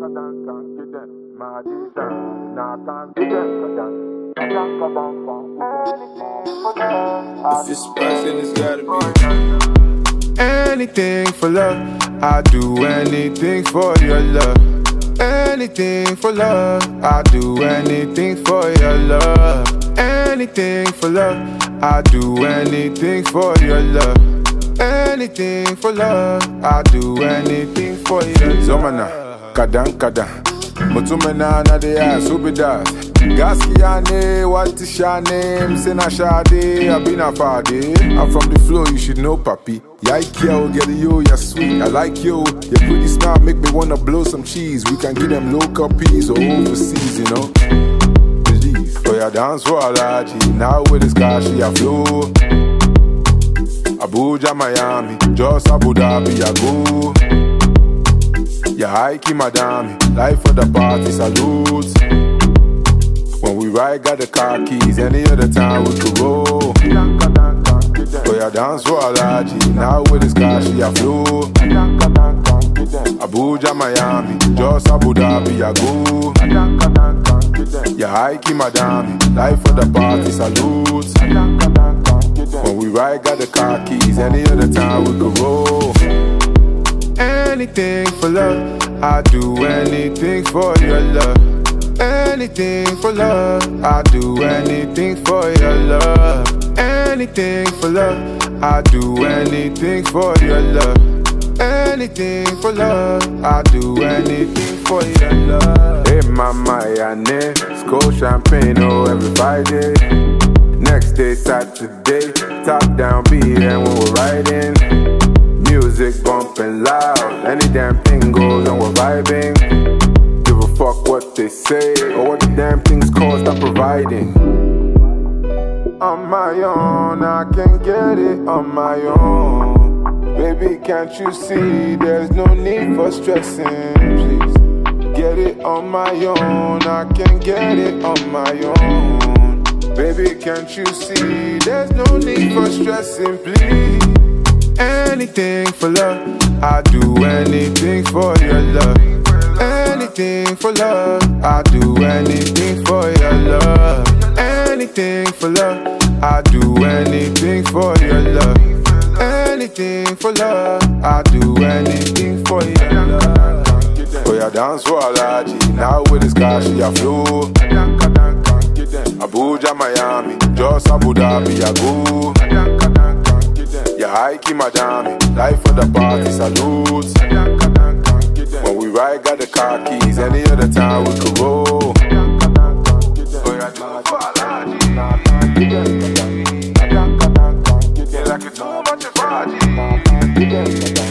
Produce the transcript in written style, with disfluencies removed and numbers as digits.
If it's spicy, it's gotta be anything for love. I'd do anything for your love. Anything for love. I'd do anything for your love. Anything for love. I'd do anything for your love. Anything for love. I'd do anything for your love. Zomana, kadan kadan. Mutumena na de ass, who be that? Gaskiane, what is your name? Sena Shade, Abina Fade. I'm from the flow, you should know, papi. Yike yo, get you, you're sweet. I like you, you're pretty smart, make me wanna blow some cheese. We can get them local peas or overseas, you know. Please, for your dance for Alaji. Now with this guy, she a flow. Abuja, Miami, just Abu Dhabi, I go. Yeah, hikey, madame, life for the party, salute. When we ride, got the car keys, any other time we could roll. For your dance for Alaji, now with this car, she a flow. Abuja, Miami, just Abu Dhabi, I go. Yeah, hikey, madame, life for the party, salute. When we ride, got the car keys, any other time we could roll. Anything for love. I'd do anything for your love. Anything for love. I'd do anything for your love. Anything for love. I'd do anything for your love. Anything for love. I'd do anything for your love. Hey mama, yane, skull champagne, oh, every Friday. Next day, Saturday, top down beat and when we're riding. Music bumping loud, any damn thing goes and we're vibing. Give a fuck what they say or what the damn things cost I'm providing. On my own, I can get it on my own. Baby, can't you see there's no need for stressing, please. Get it on my own, I can get it on my own. Baby, can't you see there's no need for stressing, please. Anything for love. I'd do anything for your love. Anything for love. I'd do anything for your love. Anything for love. I'd do anything for your love. Anything for love. I'd do anything for your love. For your dance for Alaji, now with this car she a flow. Abuja, Miami, just Abu Dhabi, I go. Yeah, hikey, madame, life for the party, salute. When we ride, got the car keys, any other time we could roll. For your dance for Alaji, yeah, like it's too much of Alaji.